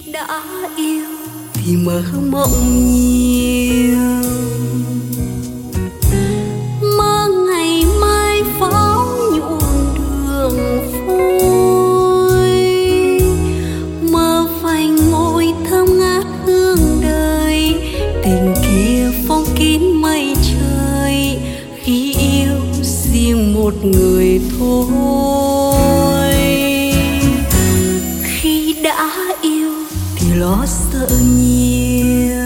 đã yêu thì mơ mộng nhiều, mơ ngày mai phóng nhuộm đường phôi, mơ phanh môi thơm ngát hương đời, tình kia phong kín mây trời khi yêu riêng một người thôi. Khi đã yêu thì lo sợ nhiều,